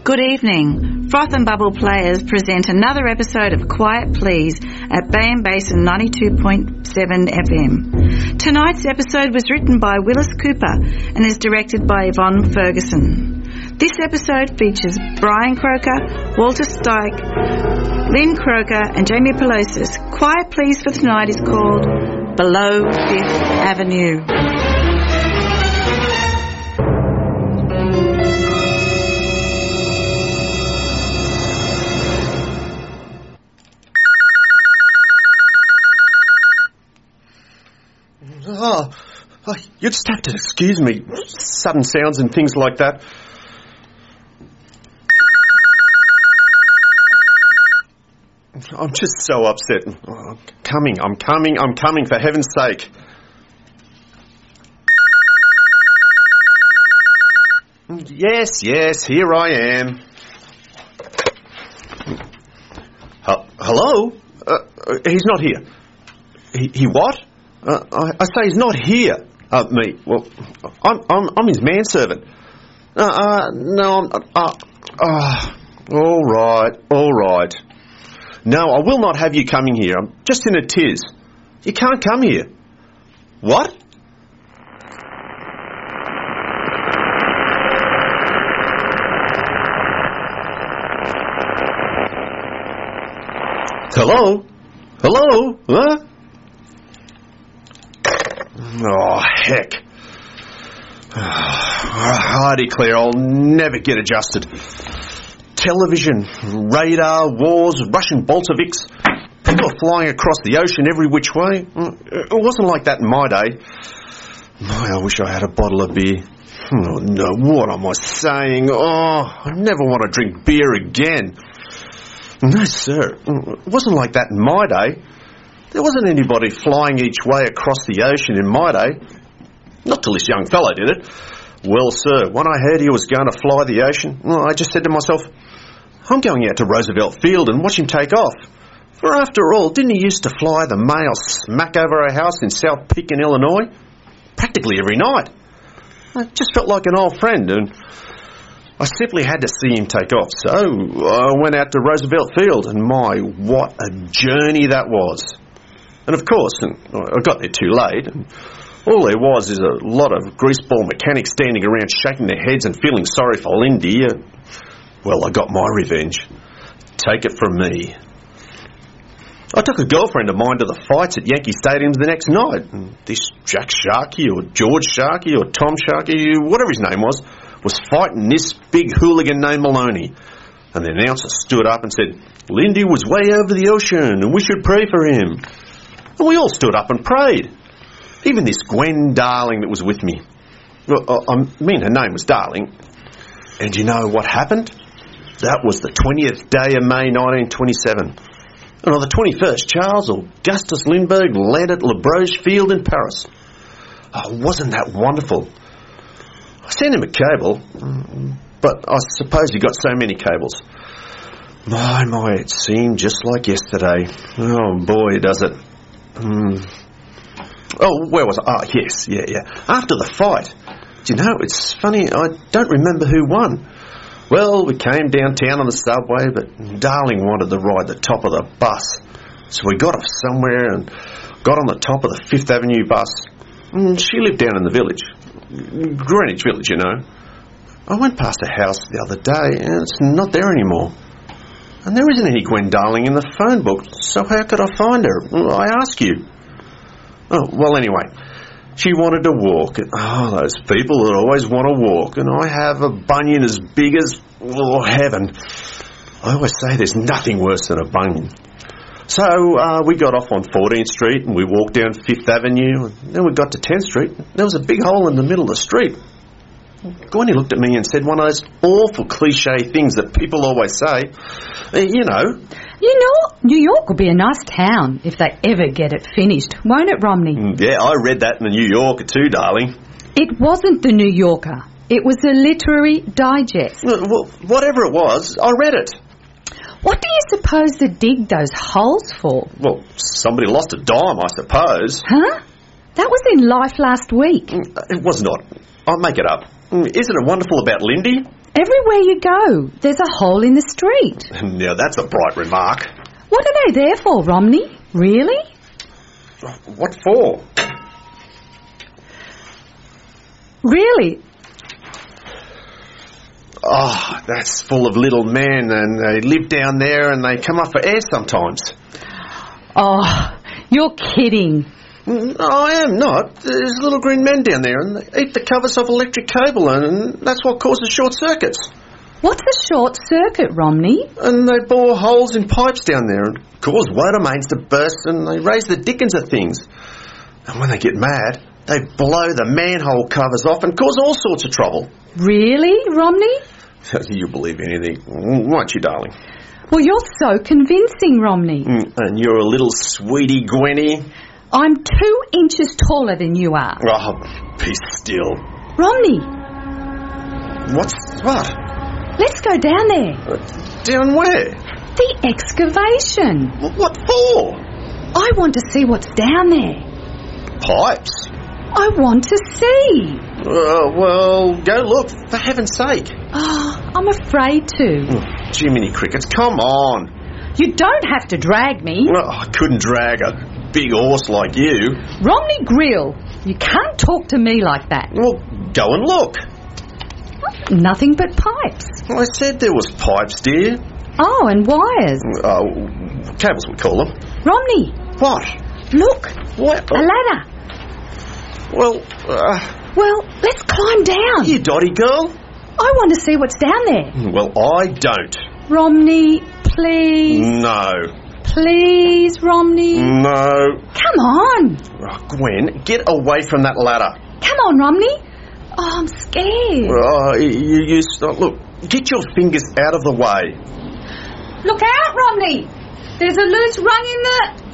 Good evening. Froth and Bubble Players present another episode of Quiet Please at Bay and Basin 92.7 FM. Tonight's episode was written by Willis Cooper and is directed by Yvonne Ferguson. This episode features Brian Croker, Walter Stike, Lynn Croker and Jamie Pelosis. Quiet Please for tonight is called Below Fifth Avenue. Oh, you just have to excuse me. Sudden sounds and things like that. I'm just so upset. Oh, I'm coming, for heaven's sake. Yes, here I am. Hello? He's not here. He what? I say he's not here. Me. Well, I'm his manservant. No, all right. No, I will not have you coming here. I'm just in a tiz. You can't come here. What? Hello? Huh? Oh, heck. I declare I'll never get adjusted. Television, radar, wars, Russian Bolsheviks, people flying across the ocean every which way. It wasn't like that in my day. I wish I had a bottle of beer. Oh, no, what am I saying? Oh, I never want to drink beer again. No, sir, it wasn't like that in my day. There wasn't anybody flying each way across the ocean in my day. Not till this young fellow did it. Well, sir, when I heard he was going to fly the ocean, I just said to myself, I'm going out to Roosevelt Field and watch him take off. For after all, didn't he used to fly the mail smack over our house in South Pekin, Illinois? Practically every night. I just felt like an old friend, and I simply had to see him take off. So I went out to Roosevelt Field, and my, what a journey that was. And of course, I got there too late, and all there was is a lot of greaseball mechanics standing around shaking their heads and feeling sorry for Lindy. Well, I got my revenge. Take it from me. I took a girlfriend of mine to the fights at Yankee Stadiums the next night. And this Jack Sharkey or George Sharkey or Tom Sharkey, whatever his name was fighting this big hooligan named Maloney. And the announcer stood up and said, Lindy was way over the ocean and we should pray for him. And we all stood up and prayed. Even this Gwen Darling that was with me. Well, I mean, her name was Darling. And you know what happened? That was the 20th day of May 1927. And on the 21st, Charles Augustus Lindbergh landed at Le Broche Field in Paris. Oh, wasn't that wonderful? I sent him a cable, but I suppose he got so many cables. My, it seemed just like yesterday. Oh, boy, does it. Oh, where was I? Yes, yeah. After the fight. Do you know, it's funny, I don't remember who won. Well, we came downtown on the subway, but Darling wanted to ride the top of the bus. So we got off somewhere and got on the top of the Fifth Avenue bus. She lived down in the village. Greenwich Village, you know. I went past her house the other day and it's not there anymore. And there isn't any Gwen Darling in the phone book, so how could I find her? I ask you. Oh, well, anyway, she wanted to walk. Oh, those people that always want to walk. And I have a bunion as big as, heaven. I always say there's nothing worse than a bunion. So we got off on 14th Street and we walked down 5th Avenue. And then we got to 10th Street. There was a big hole in the middle of the street. Gwenny looked at me and said one of those awful cliche things that people always say. You know, New York will be a nice town if they ever get it finished, won't it, Romney? Yeah, I read that in the New Yorker too, darling. It wasn't the New Yorker. It was a literary digest. Well, whatever it was, I read it. What do you suppose they dig those holes for? Well, somebody lost a dime, I suppose. Huh? That was in Life last week. It was not. I'll make it up. Isn't it wonderful about Lindy? Everywhere you go, there's a hole in the street. Now, that's a bright remark. What are they there for, Romney? Really? What for? Really? Oh, that's full of little men, and they live down there and they come up for air sometimes. Oh, you're kidding. No, I am not. There's little green men down there and they eat the covers off electric cable, and that's what causes short circuits. What's a short circuit, Romney? And they bore holes in pipes down there and cause water mains to burst, and they raise the dickens of things. And when they get mad, they blow the manhole covers off and cause all sorts of trouble. Really, Romney? You believe anything, won't you, darling? Well, you're so convincing, Romney. And you're a little sweetie, Gwenny. I'm 2 inches taller than you are. Oh, be still. Romney, What? let's go down there. Down where? The excavation. What for? I want to see what's down there. Pipes? I want to see. Well, go look, for heaven's sake. Oh, I'm afraid to. Jiminy Crickets, come on. You don't have to drag me. Well, I couldn't drag a big horse like you. Romney Grill, you can't talk to me like that. Well, go and look. Nothing but pipes. I said there was pipes, dear. Oh, and wires. Cables we call them. Romney, What? look, What? a ladder. Well, Well, let's climb down. you dotty girl. I want to see what's down there. Well, I don't. Romney, please. No. Please, Romney. No. Come on. Oh, Gwen, get away from that ladder. Come on, Romney. Oh, I'm scared. You stop. Look, get your fingers out of the way. Look out, Romney. There's a loose rung in the...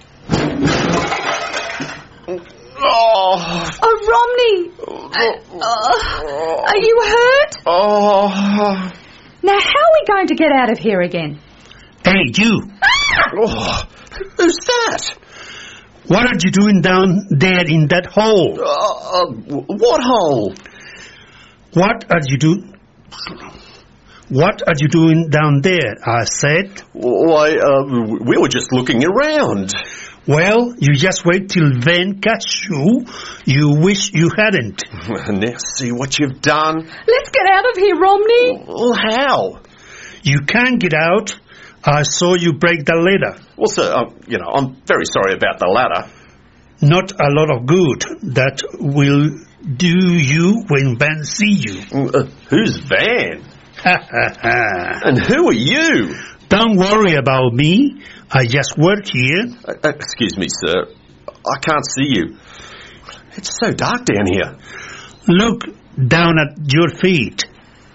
Oh. Oh, Romney. Are you hurt? Oh. Now, how are we going to get out of here again? Hey, you! Oh. Who's that? What are you doing down there in that hole? What hole? What are you doing down there? I said. Why, we were just looking around. Well, you just wait till Van catch you. You wish you hadn't. Now see what you've done. Let's get out of here, Romney. Well, how? You can't get out. I saw you break the ladder. Well, sir, I'm very sorry about the ladder. Not a lot of good that will do you when Van see you. Who's Van? Ha ha ha. And who are you? Don't worry about me. I just work here. Excuse me, sir. I can't see you. It's so dark down here. Look down at your feet.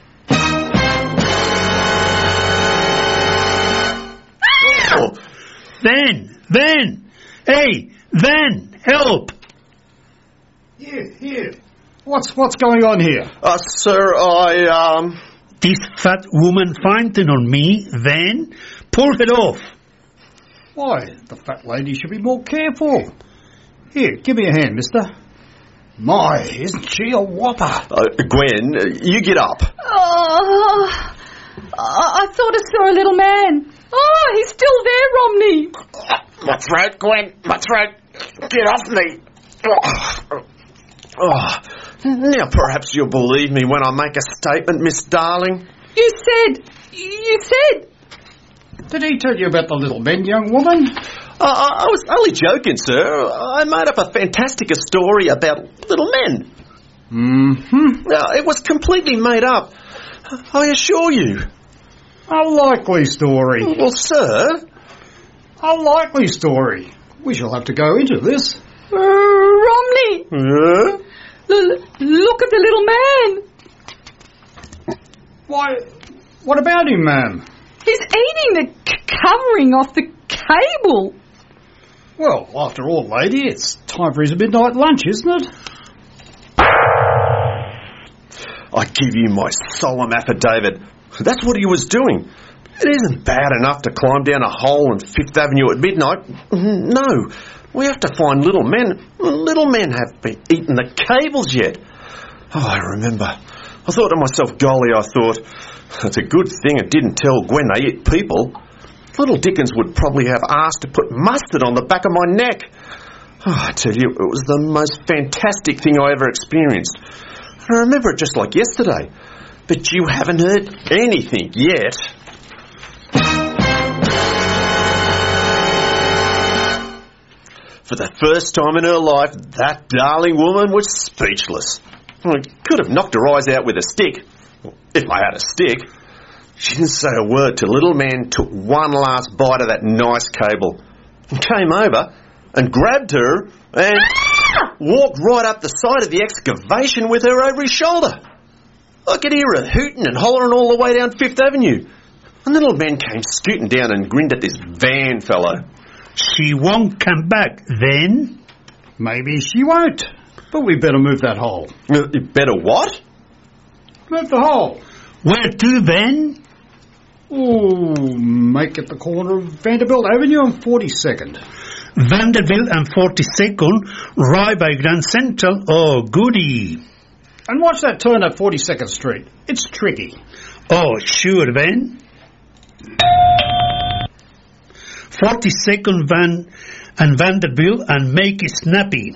Oh. Van! Hey, Van, help! Here. What's going on here? Sir, This fat woman fainting on me, Van. Pull it off. Why, the fat lady should be more careful. Here, give me a hand, mister. My, isn't she a whopper? Gwen, you get up. Oh, I thought I saw a little man. Oh, he's still there, Romney. My throat, Gwen, my throat. Get off me. Oh. Now perhaps you'll believe me when I make a statement, Miss Darling. You said. Did he tell you about the little men, young woman? I was only joking, sir. I made up a fantastic story about little men. Mm-hmm. It was completely made up. I assure you. A likely story. Well, sir. A likely story. We shall have to go into this. Romney. Yeah? Look at the little man. Why, what about him, ma'am? He's eating the covering off the cable. Well, after all, lady, it's time for his midnight lunch, isn't it? I give you my solemn affidavit. That's what he was doing. It isn't bad enough to climb down a hole on Fifth Avenue at midnight. No, we have to find little men. Little men have been eating the cables yet. Oh, I remember I thought to myself, golly, I thought, it's a good thing it didn't tell Gwen they eat people. Little Dickens would probably have asked to put mustard on the back of my neck. Oh, I tell you, it was the most fantastic thing I ever experienced. I remember it just like yesterday. But you haven't heard anything yet. For the first time in her life, that darling woman was speechless. I could have knocked her eyes out with a stick, if I had a stick. She didn't say a word till little man took one last bite of that nice cable, and came over and grabbed her and walked right up the side of the excavation with her over his shoulder. I could hear her hooting and hollering all the way down Fifth Avenue. And little man came scooting down and grinned at this Van fellow. She won't come back then? Maybe she won't. But we better move that hole. Better what? Move the hole. Where to, Van? Oh, make it the corner of Vanderbilt Avenue and 42nd. Vanderbilt and 42nd, right by Grand Central. Oh, goody. And watch that turn at 42nd Street. It's tricky. Oh, sure, Van. 42nd Van and Vanderbilt and make it snappy.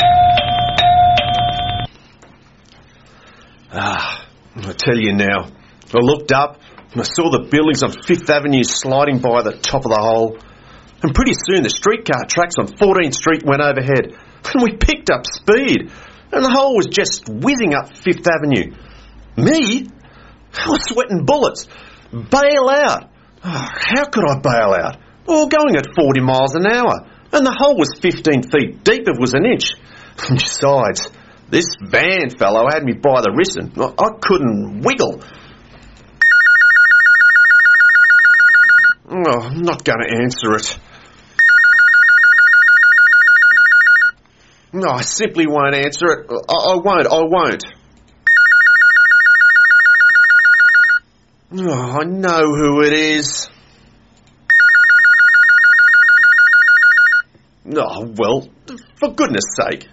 I tell you now, I looked up and I saw the buildings on Fifth Avenue sliding by the top of the hole. And pretty soon the streetcar tracks on 14th Street went overhead. And we picked up speed. And the hole was just whizzing up Fifth Avenue. Me? I was sweating bullets. Bail out. Oh, how could I bail out? Well, going at 40 miles an hour. And the hole was 15 feet deep. It was an inch. And besides, this Van fellow had me by the wrist and I couldn't wiggle. Oh, I'm not going to answer it. No, I simply won't answer it. I won't. Oh, I know who it is. Oh, well, for goodness sake.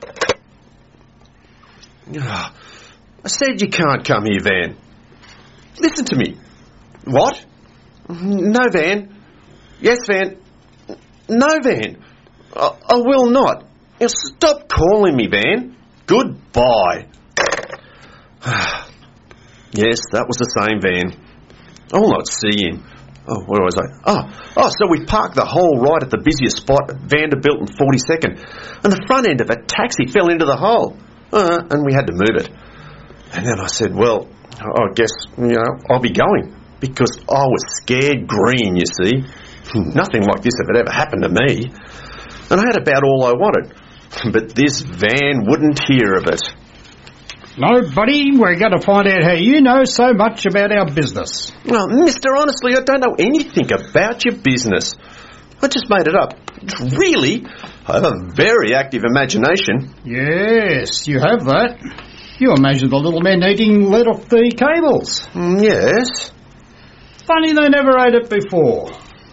Oh, I said you can't come here, Van. Listen to me. What? No, Van. Yes, Van. No, Van. I will not. Now stop calling me, Van. Goodbye. Yes, that was the same Van. I will not see him. Oh, where was I? So we parked the hole right at the busiest spot at Vanderbilt and 42nd. And the front end of a taxi fell into the hole. And we had to move it. And then I said, well, I guess, I'll be going. Because I was scared green, you see. Nothing like this had ever happened to me. And I had about all I wanted. But this Van wouldn't hear of it. No, buddy, we're going to find out how you know so much about our business. Well, mister, honestly, I don't know anything about your business. I just made it up. Really? I have a very active imagination. Yes, you have that. You imagine the little men eating lead off the cables. Yes. Funny they never ate it before.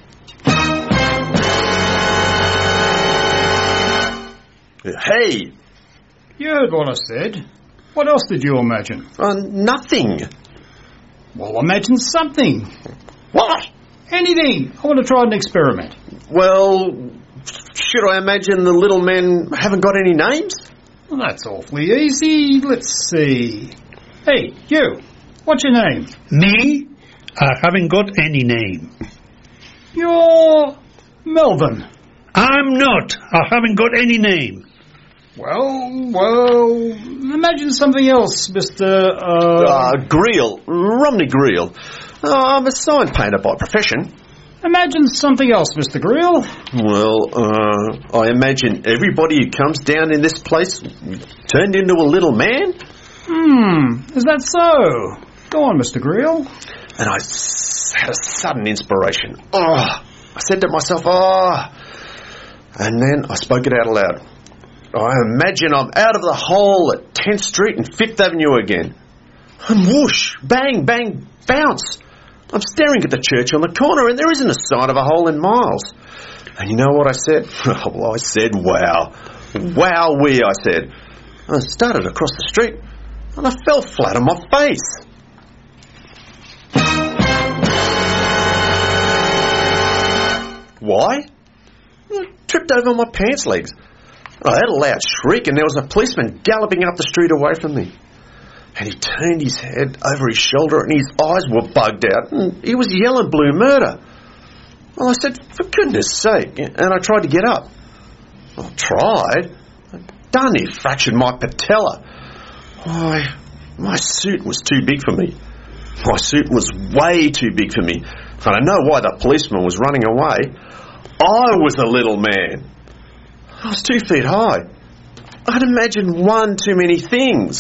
Hey! You heard what I said. What else did you imagine? Nothing. Well, imagine something. What? Anything. I want to try an experiment. Well, should I imagine the little men haven't got any names? Well, that's awfully easy. Let's see. Hey, you. What's your name? Me? I haven't got any name. You're Melvin. I'm not. I haven't got any name. Well, imagine something else, Mr. Greel. Romney Greel. I'm a sign painter by profession. Imagine something else, Mr. Greel. Well, I imagine everybody who comes down in this place turned into a little man. Is that so? Go on, Mr. Greel. And I had a sudden inspiration. I said to myself, and then I spoke it out aloud. I imagine I'm out of the hole at 10th Street and 5th Avenue again. And whoosh, bang, bang, bounce. I'm staring at the church on the corner and there isn't a sign of a hole in miles. And you know what I said? Well, I said, wow. Wowee, I said. I started across the street and I fell flat on my face. Why? I tripped over my pants legs. I had a loud shriek and there was a policeman galloping up the street away from me. And he turned his head over his shoulder and his eyes were bugged out and he was yelling blue murder. Well, I said, for goodness sake, and I tried to get up. I tried. Done, he fractured my patella. My suit was too big for me. My suit was way too big for me. And I know why the policeman was running away. I was a little man. I was 2 feet high. I'd imagined one too many things.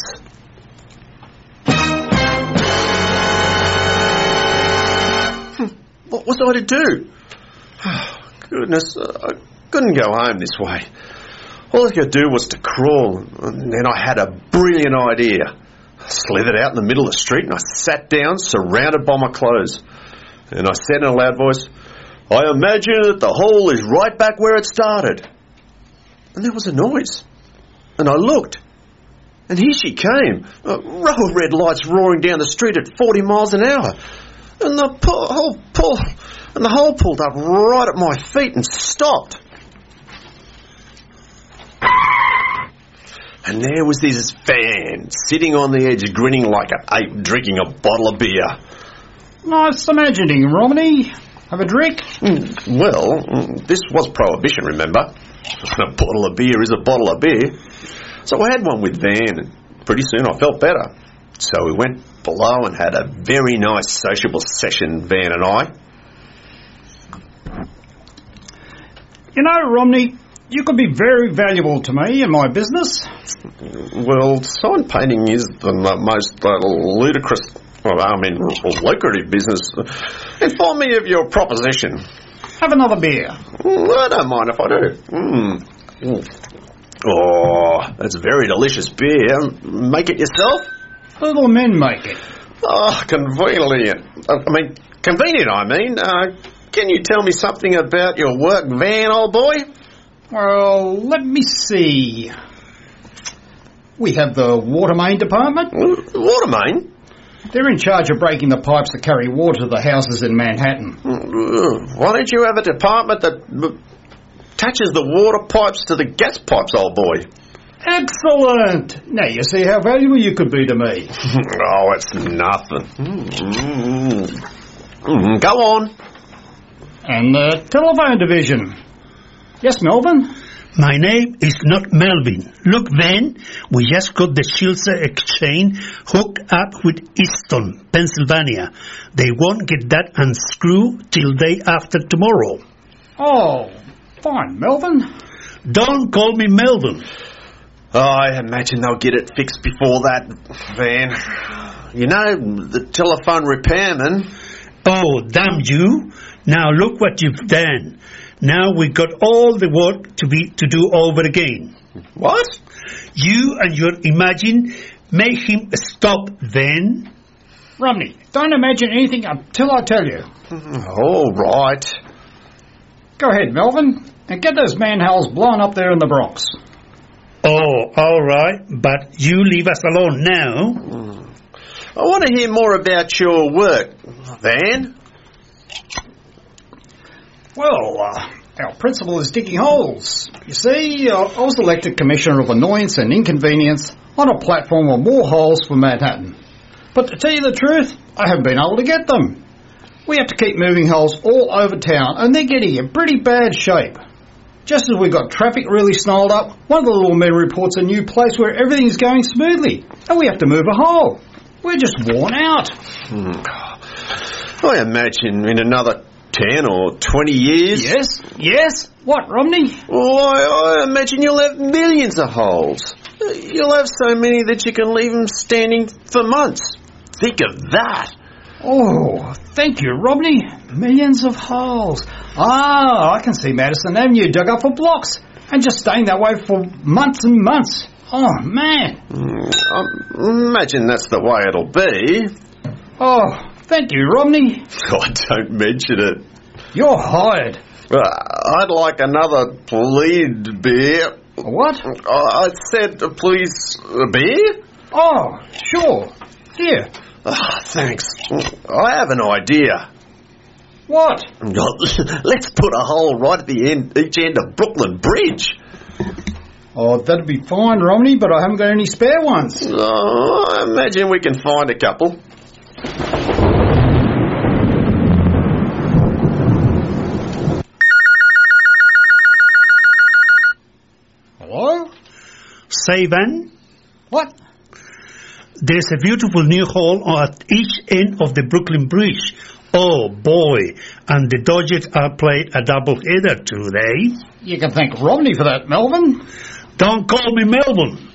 What was I to do? Oh, goodness, I couldn't go home this way. All I could do was to crawl, and then I had a brilliant idea. I slithered out in the middle of the street and I sat down, surrounded by my clothes. And I said in a loud voice, I imagine that the hole is right back where it started. And there was a noise. And I looked. And here she came. A row of red lights roaring down the street at 40 miles an hour. And the hole pulled up right at my feet and stopped. And there was this van sitting on the edge, grinning like an ape, drinking a bottle of beer. Nice imagining, Romney. Have a drink? Well, this was prohibition, remember? A bottle of beer is a bottle of beer. So I had one with Van, and pretty soon I felt better. So we went below and had a very nice sociable session, Van and I. You know, Romney, you could be very valuable to me in my business. Well, sign painting is the most ludicrous, lucrative business. Inform me of your proposition. Have another beer. I don't mind if I do. Oh, that's very delicious beer. Make it yourself? Little men make it. Oh, convenient. Can you tell me something about your work, Van, old boy? Well, let me see. We have the water main department. Water main? They're in charge of breaking the pipes that carry water to the houses in Manhattan. Why don't you have a department that attaches the water pipes to the gas pipes, old boy? Excellent! Now you see how valuable you could be to me. Oh, it's nothing. Go on. And the telephone division. Yes, Melvin? My name is not Melvin. Look, Van, we just got the Shilza Exchange hooked up with Easton, Pennsylvania. They won't get that unscrewed till day after tomorrow. Oh, fine, Melvin. Don't call me Melvin. Oh, I imagine they'll get it fixed before that, Van. You know, the telephone repairman. Oh, damn you. Now look what you've done. Now we got all the work to do over again. What? You and your imagine make him stop then. Romney, don't imagine anything until I tell you. All right. Go ahead, Melvin, and get those manholes blown up there in the Bronx. Oh, all right, but you leave us alone now. I want to hear more about your work, Van. Well, our principal is digging holes. You see, I was elected Commissioner of Annoyance and Inconvenience on a platform of more holes for Manhattan. But to tell you the truth, I haven't been able to get them. We have to keep moving holes all over town, and they're getting in pretty bad shape. Just as we got traffic really snarled up, one of the little men reports a new place where everything's going smoothly, and we have to move a hole. We're just worn out. I imagine in another 10 or 20 years... Yes? What, Romney? I imagine you'll have millions of holes. You'll have so many that you can leave them standing for months. Think of that. Oh, thank you, Romney. Millions of holes. I can see Madison Avenue dug up for blocks and just staying that way for months and months. Oh, man. I imagine that's the way it'll be. Oh, thank you, Romney. Oh, don't mention it. You're hired. I'd like another please beer. What? I said please beer. Oh, sure. Here. Oh, thanks. I have an idea. What? Let's put a hole right at each end of Brooklyn Bridge. Oh, that'd be fine, Romney, but I haven't got any spare ones. Oh, I imagine we can find a couple. Hello? Say, Van, What? there's a beautiful new hole at each end of the Brooklyn Bridge. Oh, boy. And the Dodgers are playing a double-header today. You can thank Romney for that, Melvin. Don't call me Melvin.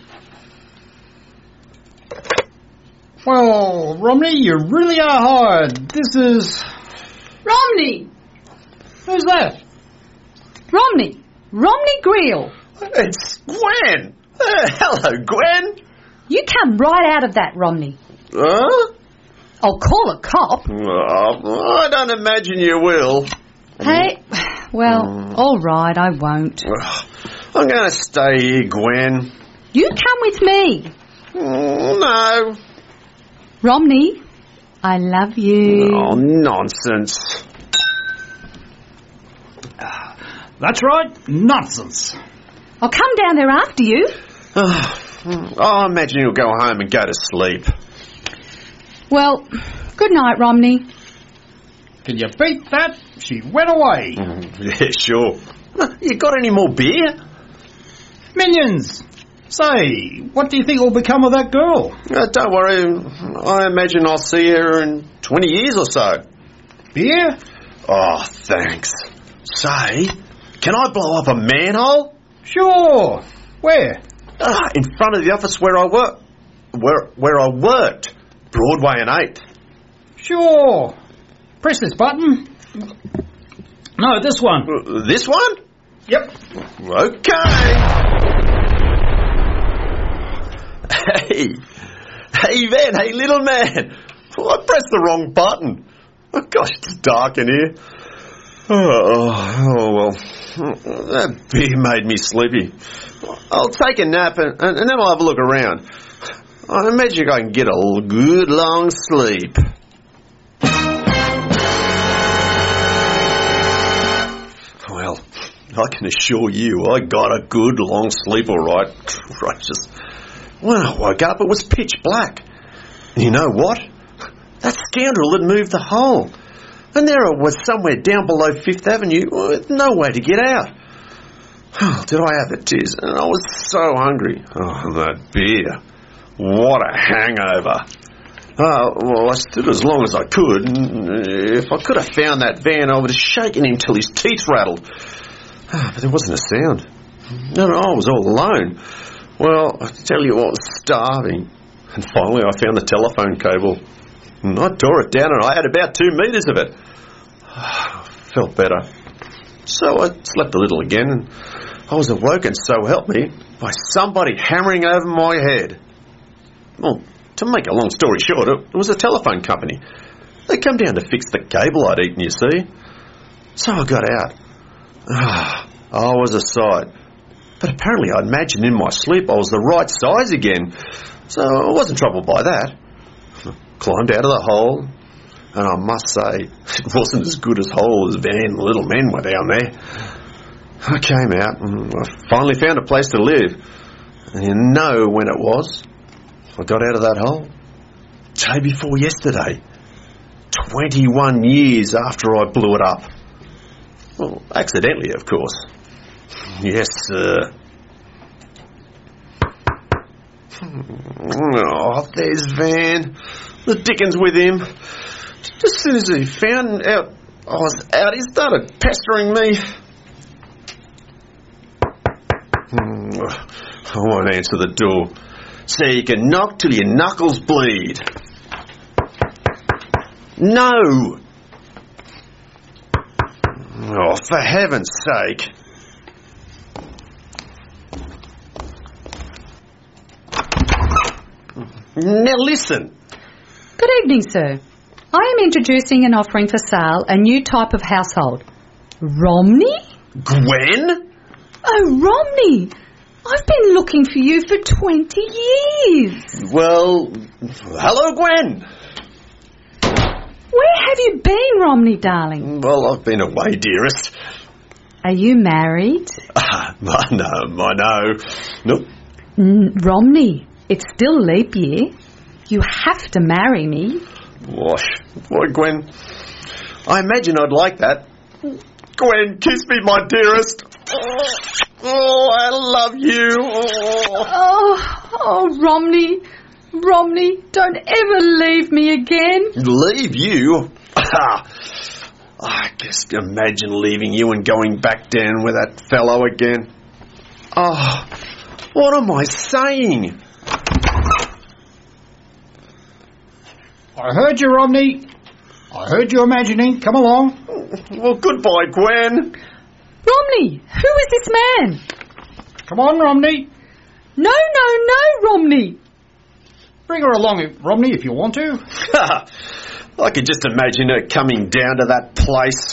Well, Romney, you really are hard. This is... Romney! Who's that? Romney! Romney Greal! It's Gwen. Hello, Gwen. You come right out of that, Romney. Huh? I'll call a cop. Oh, I don't imagine you will. Hey, well, all right, I won't. I'm going to stay here, Gwen. You come with me. No. Romney, I love you. Oh, nonsense. That's right, nonsense. I'll come down there after you. I imagine you'll go home and go to sleep. Well, good night, Romney. Can you beat that? She went away. Yeah, sure. You got any more beer? Minions! Say, what do you think will become of that girl? Don't worry. I imagine I'll see her in 20 years or so. Beer? Oh, thanks. Say, can I blow up a manhole? Sure. Where? In front of the office where I work. Where I worked. Broadway and 8th. Sure. Press this button. No, this one. This one? Yep. Okay. Hey, Van. Hey, little man. I pressed the wrong button. Oh, gosh, it's dark in here. Oh, well. That beer made me sleepy. I'll take a nap and then I'll have a look around. I imagine I can get a good long sleep. Well, I can assure you I got a good long sleep, all right. Gracious. When I woke up, it was pitch black. You know what? That scoundrel had moved the hole. And there it was somewhere down below 5th Avenue with no way to get out. Oh, did I have the tiz? And I was so hungry. Oh, that beer. What a hangover. Well, I stood as long as I could. And if I could have found that Van, I would have shaken him till his teeth rattled. But there wasn't a sound. No, I was all alone. Well, I tell you what, I was starving. And finally I found the telephone cable. And I tore it down and I had about 2 metres of it. Felt better. So I slept a little again and I was awoken, so help me, by somebody hammering over my head. Well, to make a long story short, it was a telephone company. They come down to fix the cable I'd eaten, you see. So I got out. I was a sight. But apparently I'd imagined in my sleep I was the right size again. So I wasn't troubled by that. I climbed out of the hole, and I must say, it wasn't as good as hole as Van and the little men were down there. I came out and I finally found a place to live. And you know when it was? I got out of that hole. Day before yesterday. 21 years after I blew it up. Well, accidentally, of course. Yes, sir. Oh, there's Van. The dickens with him. As soon as he found out I was out, he started pestering me. I won't answer the door. So you can knock till your knuckles bleed. No! Oh, for heaven's sake. Now listen. Good evening, sir. I am introducing and offering for sale a new type of household. Romney? Gwen? Oh, Romney! I've been looking for you for 20 years. Well, hello, Gwen. Where have you been, Romney, darling? Well, I've been away, dearest. Are you married? No. Nope. Romney, it's still leap year. You have to marry me. Why, Gwen? I imagine I'd like that. Gwen, kiss me, my dearest. Oh, I love you. Oh, Romney, don't ever leave me again. Leave you? I just imagine leaving you and going back down with that fellow again. Oh, what am I saying? I heard you, Romney. I heard you imagining. Come along. Well, goodbye, Gwen. Romney, who is this man? Come on, Romney. No, Romney. Bring her along, Romney, if you want to. I could just imagine her coming down to that place.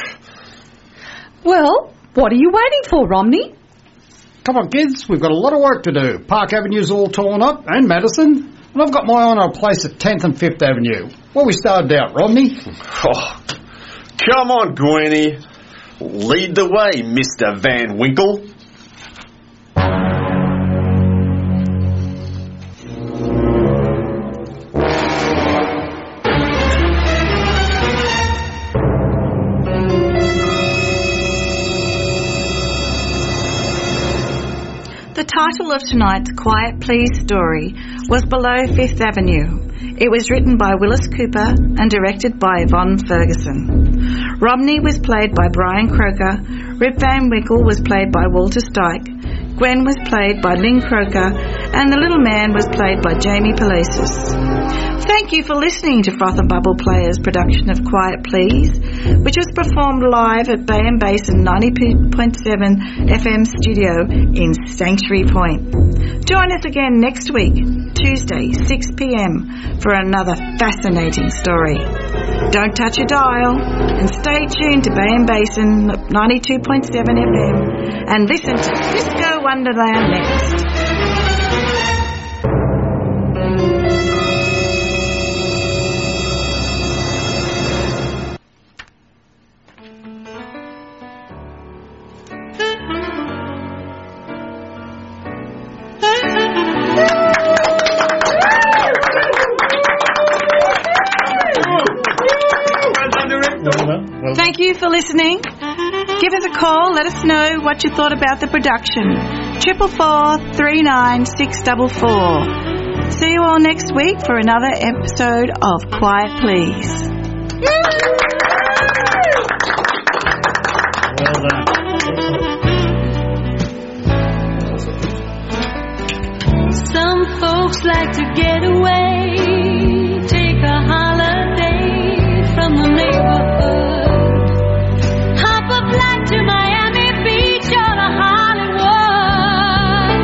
Well, what are you waiting for, Romney? Come on, kids. We've got a lot of work to do. Park Avenue's all torn up, and Madison. And I've got my eye on a place at 10th and 5th Avenue. Where we started out, Romney. Oh, come on, Gwenny. Lead the way, Mr. Van Winkle. The title of tonight's Quiet Please story was Below Fifth Avenue. It was written by Willis Cooper and directed by Yvonne Ferguson. Romney was played by Brian Croker, Rip Van Winkle was played by Walter Stike, Gwen was played by Lynn Croker, and the little man was played by Jamie Palacios. Thank you for listening to Froth and Bubble Players' production of Quiet Please, which was performed live at Bay and Basin 90.7 FM studio in Sanctuary Point. Join us again next week, Tuesday, 6 p.m, for another fascinating story. Don't touch your dial and stay tuned to Bay and Basin 92.7 FM and listen to Disco Wonderland next. Thank you for listening. Give us a call. Let us know what you thought about the production. 444 396 644. See you all next week for another episode of Quiet Please. Well done. Some folks like to get away, take a holiday from the neighborhood. Hop a flight to Miami Beach or to Hollywood.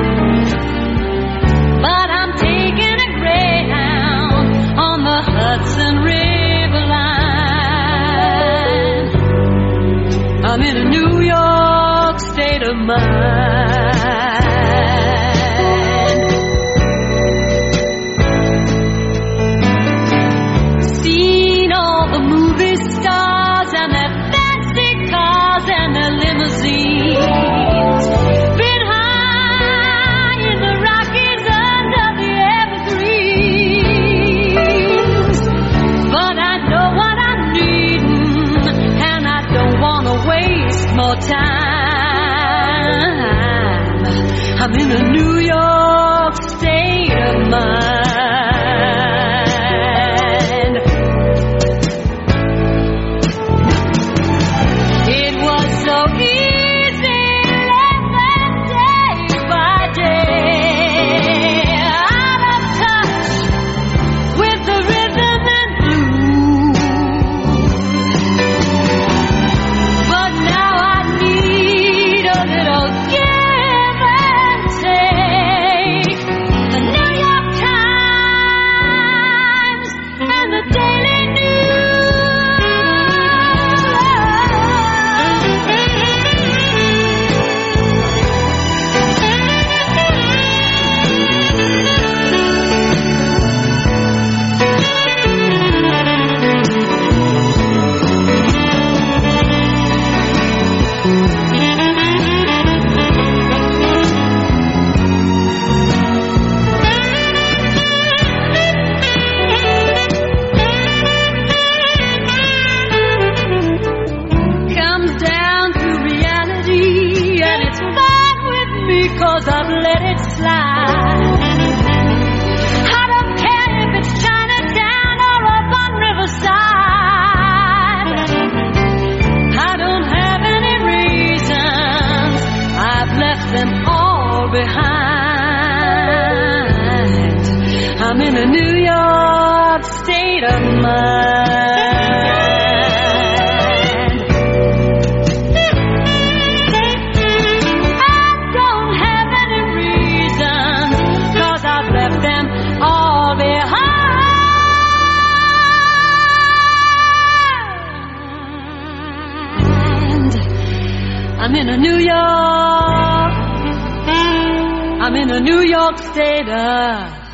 But I'm taking a Greyhound on the Hudson River line. I'm in a New York state of mind. Seen all the movie stars and their fancy cars and their limousines. Been high in the Rockies under the evergreens. But I know what I'm needing, and I don't want to waste more time. I'm in a New York state of mind. It was so easy living day by day, out of touch with the rhythm and blues. But now I need a little give and take. 'cause I've let it slide. I don't care if it's Chinatown or up on Riverside. I don't have any reasons, I've left them all behind. I'm in a New York state of mind. I don't have any reasons, 'cause I've left them all behind. I'm in a New York state of